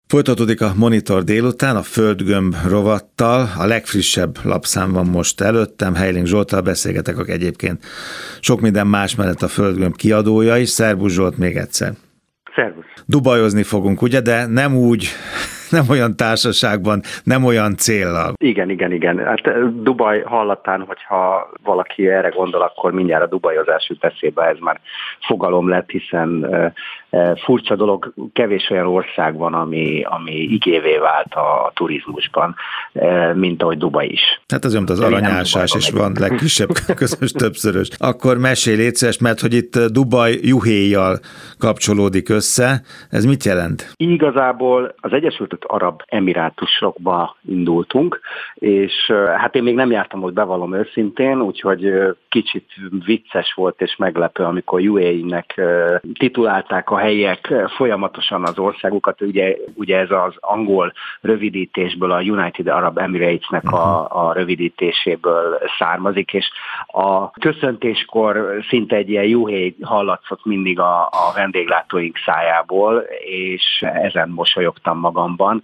Folytatódik a Monitor délután a Földgömb rovattal. A legfrissebb lapszám van most előttem. Heiling Zsolttal beszélgetek, aki egyébként sok minden más mellett a Földgömb kiadója is. Szerbusz Zsolt, még egyszer. Szervusz. Dubajozni fogunk, ugye, de nem úgy, nem olyan társaságban, nem olyan céllal. Igen. Hát Dubaj hallatán, hogyha valaki erre gondol, akkor mindjárt a dubajozás jut eszébe, ez már fogalom lett, hiszen furcsa dolog, kevés olyan ország van, ami igévé vált a turizmusban, mint ahogy Dubaj is. Hát az olyan, mint az aranyásás, és van legkisebb közös többszörös. Akkor mesélj, légy szíves, mert hogy itt Dubaj juhéjjal kapcsolódik össze. Ez mit jelent? Igazából az Egyesült Arab Emirátusokba indultunk, és hát én még nem jártam ott, bevallom őszintén, úgyhogy kicsit vicces volt és meglepő, amikor UAE-nek titulálták a helyiek folyamatosan az országukat, ugye ez az angol rövidítésből, a United Arab Emirates-nek a rövidítéséből származik, és a köszöntéskor szinte egy ilyen juhé hallatszott mindig a vendéglátóink szájából, és ezen mosolyogtam magamban.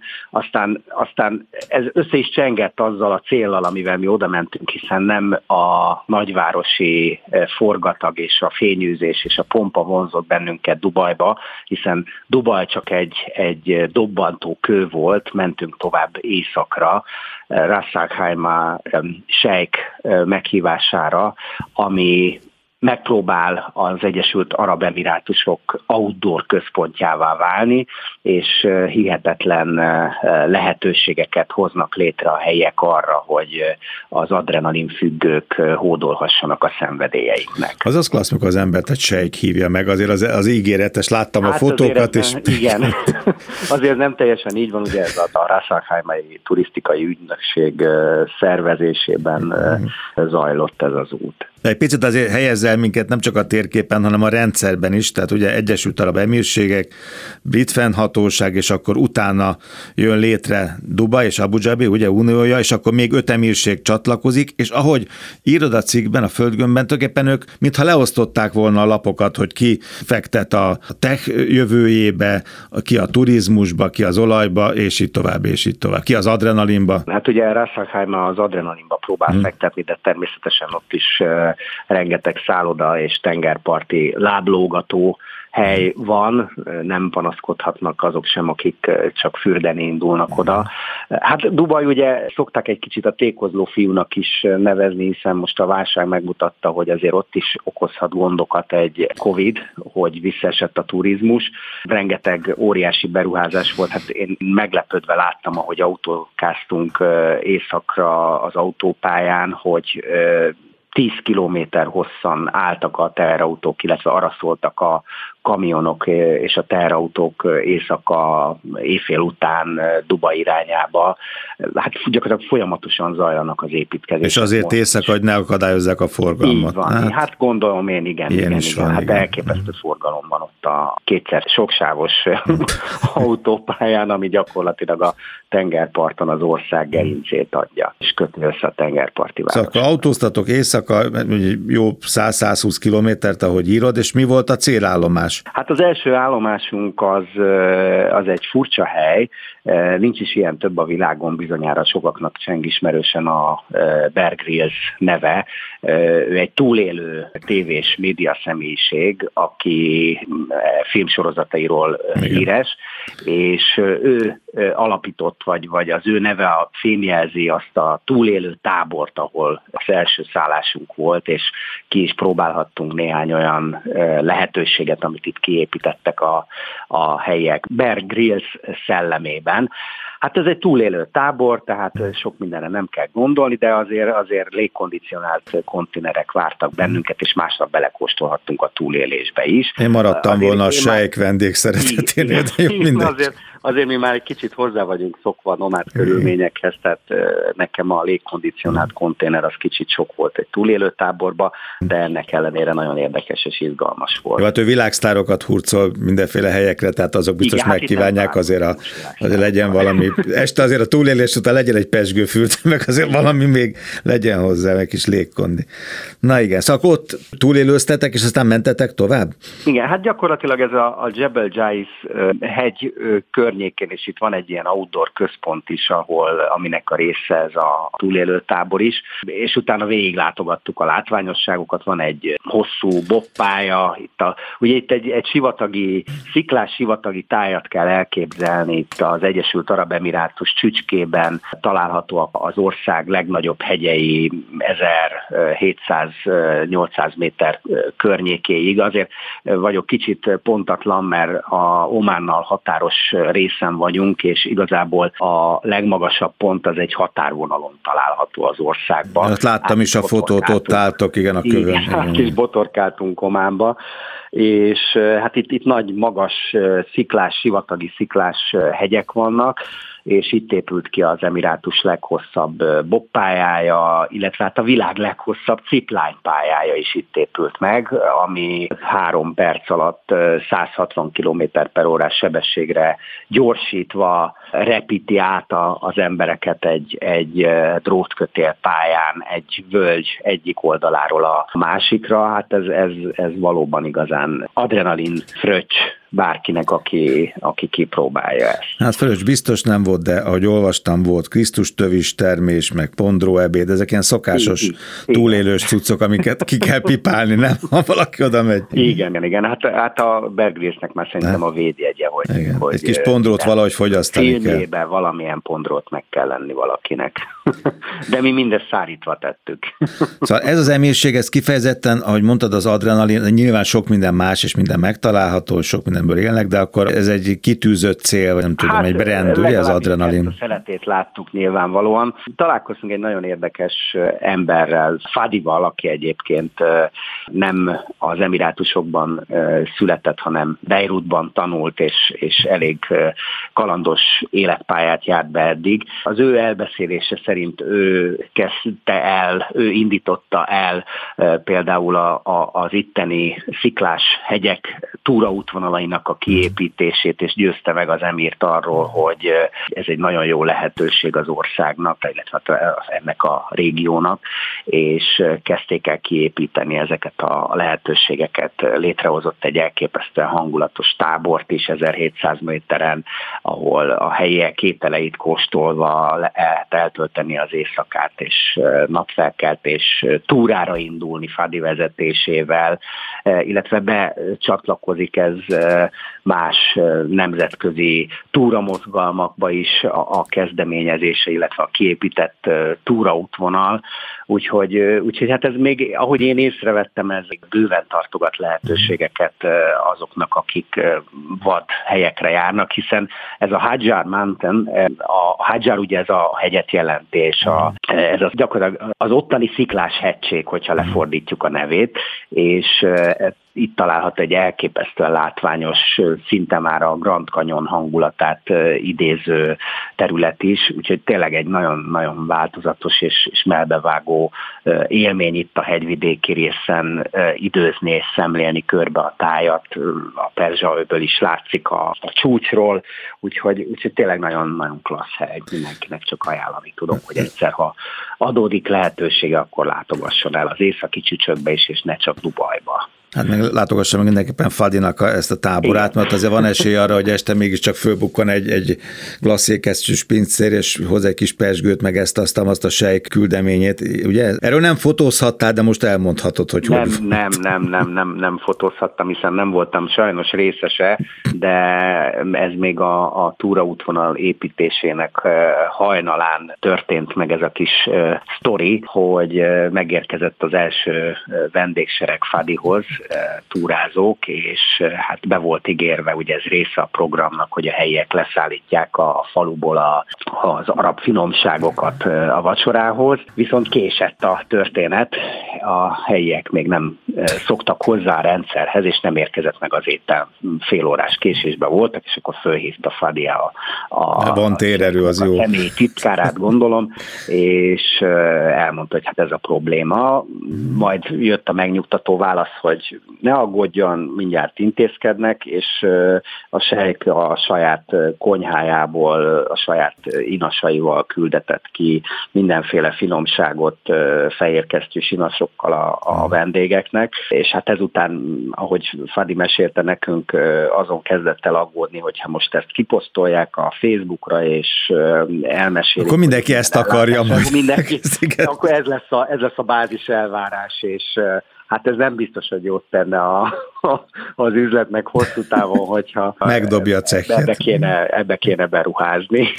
Aztán ez össze is csengett azzal a céllal, amivel mi oda mentünk, hiszen nem a nagyvárosi forgatag és a fényűzés és a pompa vonzott bennünket Dubajba, hiszen Dubaj csak egy dobbantó kő volt, mentünk tovább északra, Ras Al Khaimah sejk meghívására, ami megpróbál az Egyesült Arab Emirátusok outdoor központjává válni, és hihetetlen lehetőségeket hoznak létre a helyek arra, hogy az adrenalin függők hódolhassanak a szenvedélyeiknek. Az klassz, amikor az embert egy sejk hívja meg, azért az ígéretes, láttam a fotókat is. Igen, azért nem teljesen így van, ugye ez a Ras Al Khaimah-i turisztikai ügynökség szervezésében zajlott ez az út. De egy picit azért helyezzel minket nem csak a térképen, hanem a rendszerben is, tehát ugye Egyesült Arab Emírségek, brit fennhatóság, és akkor utána jön létre Dubaj és Abu Dhabi, ugye uniója, és akkor még 5 emírség csatlakozik, és ahogy írod a cikkben, a Földgömbben, tulajdonképpen ők mintha leosztották volna a lapokat, hogy ki fektet a tech jövőjébe, ki a turizmusba, ki az olajba, és így tovább, ki az adrenalinba. Hát ugye Ras Al Khaimah az adrenalinba próbál fektetni, de természetesen ott is rengeteg szálloda és tengerparti láblógató hely van, nem panaszkodhatnak azok sem, akik csak fürdeni indulnak oda. Hát Dubaj ugye szokták egy kicsit a tékozló fiúnak is nevezni, hiszen most a válság megmutatta, hogy azért ott is okozhat gondokat egy Covid, hogy visszaesett a turizmus. Rengeteg óriási beruházás volt, hát én meglepődve láttam, ahogy autókáztunk északra az autópályán, hogy 10 kilométer hosszan álltak a teherautók, illetve arra szóltak a kamionok és a teherautók éjszaka, éjfél után Dubaj irányába. Hát gyakorlatilag folyamatosan zajlanak az építkezések. És azért éjszaka, hogy ne akadályozzák a forgalmat. Így van. Hát gondolom én, igen. Van, hát igen. Elképesztő forgalom van ott a kétszer soksávos autópályán, ami gyakorlatilag a tengerparton az ország gerincét adja, és köti össze a tengerparti városokat. Szóval autóztatok éjszaka, jó 100-120 kilométert, ahogy írod, és mi volt a célállomás? Hát az első állomásunk az egy furcsa hely, nincs is ilyen több a világon, bizonyára sokaknak cseng ismerősen a Bear Grylls neve. Ő egy túlélő tévés média személyiség, aki filmsorozatairól híres, és ő alapított, vagy az ő neve fémjelzi azt a túlélő tábort, ahol az első szállásunk volt, és ki is próbálhattunk néhány olyan lehetőséget, amit itt kiépítettek a helyiek Bear Grylls szellemében. Hát ez egy túlélő tábor, tehát sok mindenre nem kell gondolni, de azért légkondicionált konténerek vártak bennünket, és másnap belekóstolhattunk a túlélésbe is. Én maradtam volna a sejk vendég szereteténél, de jó, mindegy. Azért mi már egy kicsit hozzá vagyunk szokva a nomád körülményekhez, tehát nekem a légkondicionált konténer az kicsit sok volt egy túlélő táborba, de ennek ellenére nagyon érdekes és izgalmas volt. Jó, hát ő világsztárokat hurcol mindenféle helyekre, tehát azok biztos igen, megkívánják azért legyen valami. Este azért a túlélés után legyen egy pezsgőfült, meg azért valami még legyen hozzá, meg kis légkondi. Na igen, szóval ott túlélőztetek, és aztán mentetek tovább? Igen, hát gyakorlatilag ez a Jebel Jais hegy környék környékén, és itt van egy ilyen outdoor központ is, aminek a része ez a túlélőtábor is, és utána végiglátogattuk a látványosságokat, van egy hosszú boppálya, ugye itt egy sivatagi, sziklás sivatagi tájat kell elképzelni, itt az Egyesült Arab Emirátus csücskében található az ország legnagyobb hegyei 1700-800 méter környékéig. Azért vagyok kicsit pontatlan, mert a Ománnal határos részen vagyunk, és igazából a legmagasabb pont az egy határvonalon található az országban. Hát láttam is a fotót, ott álltok, igen, a kövön. Hát is botorkáltunk Ománba, és hát itt nagy, magas, sziklás, sivatagi sziklás hegyek vannak, és itt épült ki az emirátus leghosszabb boppályája, illetve hát a világ leghosszabb ziplánypályája is itt épült meg, ami 3 perc alatt 160 km/h sebességre gyorsítva repíti át az embereket egy drótkötél pályán, egy völgy egyik oldaláról a másikra. Hát ez valóban igazán adrenalin fröccs bárkinek, aki kipróbálja ezt. Hát Fröccs biztos nem volt, de ahogy olvastam, volt Krisztus tövis termés, meg pondróebéd, ezek ilyen szokásos túlélős cuccok, amiket ki kell pipálni, nem? Ha valaki oda megy. Igen. Hát a Bear Grylls-nek már szerintem a védjegye, hogy egy kis pondrót valahogy fogyasztani kell. Filmjében valamilyen pondrót meg kell lenni valakinek. De mi mindezt szárítva tettük. Szóval ez az emírség, ez kifejezetten, ahogy mondtad, az adrenalin, nyilván sok minden más, és minden megtalálható, sok mindenből élnek, de akkor ez egy kitűzött cél, vagy nem tudom, egy brand, ugye az adrenalin? A szeletét láttuk nyilvánvalóan. Találkoztunk egy nagyon érdekes emberrel, Fadival, aki egyébként nem az Emirátusokban született, hanem Beirutban tanult, és elég kalandos életpályát járt be eddig. Az ő elbeszélése szerint ő kezdte el, ő indította el például az itteni sziklás hegyek túraútvonalainak a kiépítését, és győzte meg az emírt arról, hogy ez egy nagyon jó lehetőség az országnak, illetve ennek a régiónak, és kezdték el kiépíteni ezeket a lehetőségeket. Létrehozott egy elképesztően hangulatos tábort is 1700 méteren, ahol a helyiek ételeit kóstolva lehet eltölteni az éjszakát, és napfelkeltés túrára indulni Fadi vezetésével, illetve becsatlakozik ez más nemzetközi túramozgalmakba is a kezdeményezése, illetve a kiépített túraútvonal. Úgyhogy hát ez még, ahogy én észrevettem, ez bőven tartogat lehetőségeket azoknak, akik vad helyekre járnak, hiszen ez a Hadjar Mountain, a Hadjar ugye ez a hegyet jelenti, és ez az gyakorlatilag az ottani sziklás hegység, hogyha lefordítjuk a nevét, és itt találhat egy elképesztően látványos, szinte már a Grand Canyon hangulatát idéző terület is, úgyhogy tényleg egy nagyon-nagyon változatos és melbevágó élmény itt a hegyvidéki részen időzni és szemlélni körbe a tájat, a Perzsa-öböl is látszik a csúcsról, úgyhogy tényleg nagyon-nagyon klassz hely, mindenkinek csak ajánlani tudom, hogy egyszer, ha adódik lehetősége, akkor látogasson el az északi csücsökbe is, és ne csak Dubajba. Hát meg látogassa meg mindenképpen Fadinak ezt a táborát, mert azért van esély arra, hogy este mégiscsak fölbukkan egy glasszékesztyűs pincér, és hoz egy kis pezsgőt, meg azt a sejk küldeményét. Ugye? Erről nem fotózhattál, de most elmondhatod, hogy nem fotózhattam, hiszen nem voltam sajnos részese, de ez még a túraútvonal építésének hajnalán történt meg ez a kis sztori, hogy megérkezett az első vendégsereg Fadihoz, túrázók, és hát be volt ígérve, ugye ez része a programnak, hogy a helyiek leszállítják a faluból az arab finomságokat a vacsorához, viszont késett a történet, a helyiek még nem szoktak hozzá a rendszerhez, és nem érkezett meg az étel, félórás késésben voltak, és akkor fölhívta Fadi van térerő, az jó. A személyi titkárát, gondolom, és elmondta, hogy hát ez a probléma. Majd jött a megnyugtató válasz, hogy hogy ne aggódjon, mindjárt intézkednek, és a sejk a saját konyhájából, a saját inasaival küldetett ki mindenféle finomságot fehérkesztyűs inasokkal a vendégeknek, és hát ezután, ahogy Fadi mesélte nekünk, azon kezdett el aggódni, hogyha most ezt kiposztolják a Facebookra, és elmesélik. Akkor mindenki ezt akarja majd. Mindenki, akkor ez lesz a bázis elvárás, és hát ez nem biztos, hogy jót tenne az üzletnek hosszú távon, hogyha megdobja a cekket. Ebbe kéne beruházni.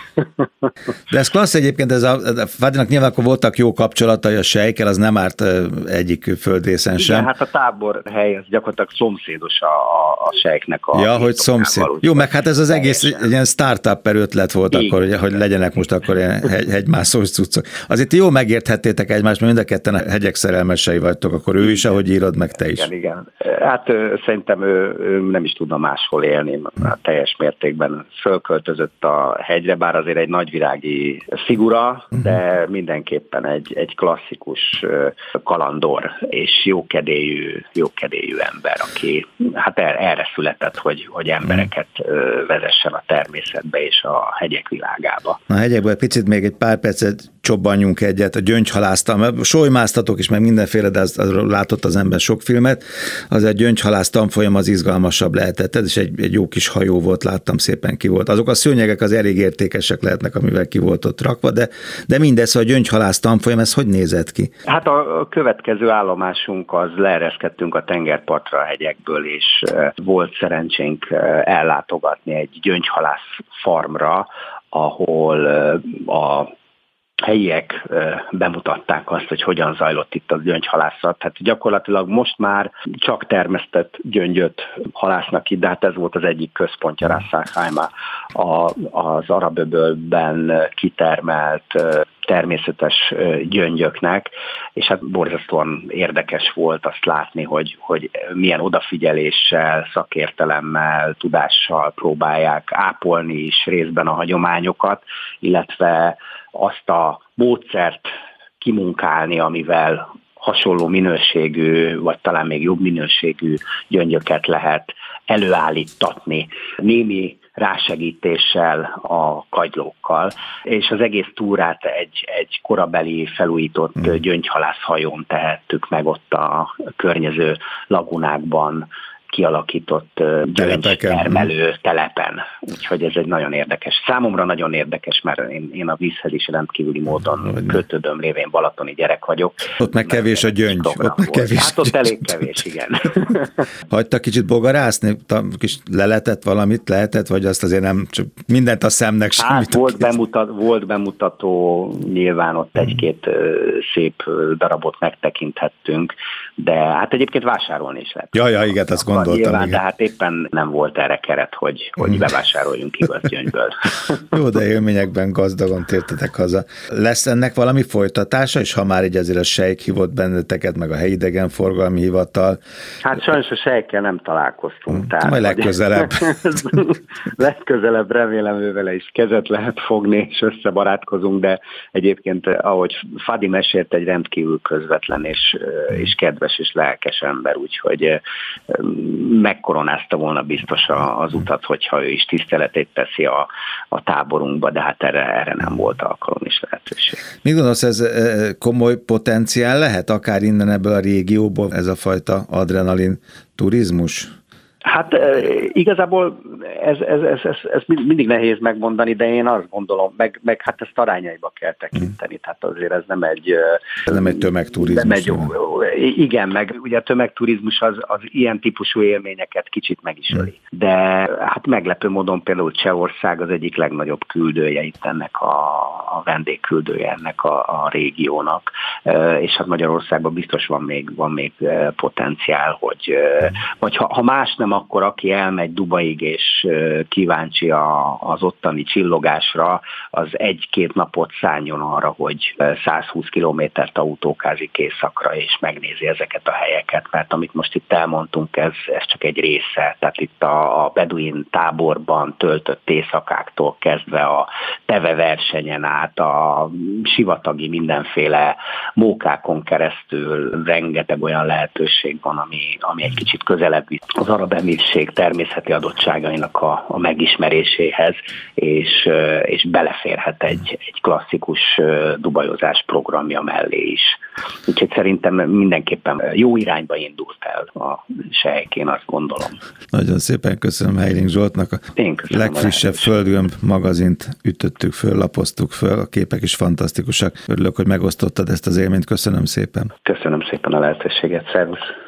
De ez klassz egyébként, Fadinak nyilván akkor voltak jó kapcsolatai a sejkkel, az nem árt egyik földrészen sem. Igen, hát a táborhely az gyakorlatilag szomszédos a sejknek a... Ja, hogy szomszéd. Jó, meg hát ez az egész egy ilyen startup ötlet volt akkor, hogy legyenek most akkor ilyen hegymászós cuccok. Azért jó megérthettétek egymást, mert mind a ketten a hegyek szerelmesei vagytok, akkor ő is, ahogy írod, meg te is. Igen. Hát szerintem ő nem is tudna máshol élni, teljes mértékben fölköltözött a hegyre, bár azért egy nagyvirági figura, de mindenképpen egy klasszikus kalandor és jókedélyű ember, aki hát erre született, hogy embereket vezessen a természetbe és a hegyek világába. A hegyekből picit még egy pár percet csobbanjunk egyet, a gyöngyhalásztal, solymáztatok is, meg mindenféle, de azról látott az ember sok filmet, az egy gyöngyhalász tanfolyam az izgalmasabb lehetett, ez is egy jó kis hajó volt, láttam, szépen ki volt. Azok a szőnyegek az elég értékesek lehetnek, amivel ki volt ott rakva, de mindez, a gyöngyhalász tanfolyam, ez hogy nézett ki? Hát a következő állomásunk az leereszkedtünk a tengerpartra a hegyekből, és volt szerencsénk ellátogatni egy gyöngyhalász farmra, ahol a helyiek bemutatták azt, hogy hogyan zajlott itt a gyöngyhalászat. Tehát gyakorlatilag most már csak termesztett gyöngyöt halásznak itt, de hát ez volt az egyik központja Ras Al Khaimah az Arab-öbölben kitermelt természetes gyöngyöknek, és hát borzasztóan érdekes volt azt látni, hogy milyen odafigyeléssel, szakértelemmel, tudással próbálják ápolni is részben a hagyományokat, illetve azt a módszert kimunkálni, amivel hasonló minőségű, vagy talán még jobb minőségű gyöngyöket lehet előállítatni. Némi rásegítéssel a kagylókkal, és az egész túrát egy korabeli felújított gyöngyhalászhajón tehettük meg ott a környező lagunákban kialakított gyöngytermelő telepen. Úgyhogy ez egy nagyon érdekes. Számomra nagyon érdekes, mert én a vízhez is rendkívüli módon kötődöm, lévén balatoni gyerek vagyok. Ott meg kevés a gyöngy. Hát ott elég kevés, igen. Hagyta kicsit bogarászni? Kis leletett valamit, lehetett, vagy azt azért nem, csak mindent a szemnek semmit? Hát volt bemutató, nyilván ott egy-két szép darabot megtekinthettünk, de hát egyébként vásárolni is lehet. Ja, igen, azt gondoltam. Nyilván, de hát éppen nem volt erre keret, hogy bevásároljunk igaz gyöngyből. Jó, de élményekben gazdagon tértetek haza. Lesz ennek valami folytatása, és ha már így azért a sejk hívott benneteket, meg a helyi idegenforgalmi hivatal? Hát sajnos a sejkkel nem találkoztunk. Tehát majd legközelebb. Legközelebb remélem ővele is kezet lehet fogni, és összebarátkozunk, de egyébként, ahogy Fadi mesélt, egy rendkívül közvetlen és kedves és lelkes ember, úgyhogy megkoronázta volna biztos az utat, hogyha ő is tiszteletét teszi a táborunkba, de hát erre nem volt alkalom és lehetőség. Mit gondolsz, ez komoly potenciál lehet, akár innen ebből a régióból ez a fajta adrenalin turizmus? Hát igazából ez mindig nehéz megmondani, de én azt gondolom, meg hát ezt arányaiba kell tekinteni, tehát azért ez nem egy... Ez nem egy tömegturizmus. Igen, meg ugye a tömegturizmus az ilyen típusú élményeket kicsit meg is öli. De hát meglepő módon például Csehország az egyik legnagyobb küldője itt ennek a vendégküldője ennek a régiónak, és hát Magyarországban biztos van még potenciál, hogy vagy ha más nem, akkor aki elmegy Dubaig, és és kíváncsi az ottani csillogásra, az 1-2 napot szálljon arra, hogy 120 kilométert autókázik északra, és megnézi ezeket a helyeket, mert amit most itt elmondtunk, ez csak egy része. Tehát itt a beduin táborban töltött éjszakáktól kezdve a teveversenyen át, a sivatagi mindenféle mókákon keresztül rengeteg olyan lehetőség van, ami egy kicsit közelebb vitt az Arab Emírség természeti adottságainak a megismeréséhez, és beleférhet egy klasszikus dubajozás programja mellé is. Úgyhogy szerintem mindenképpen jó irányba indult el a Sejk, én azt gondolom. Nagyon szépen köszönöm Heiling Zsoltnak. Én köszönöm. Legfrissebb Földgömb magazint ütöttük föl, lapoztuk föl, a képek is fantasztikusak. Örülök, hogy megosztottad ezt az élményt. Köszönöm szépen. Köszönöm szépen a lehetőséget. Szervusz.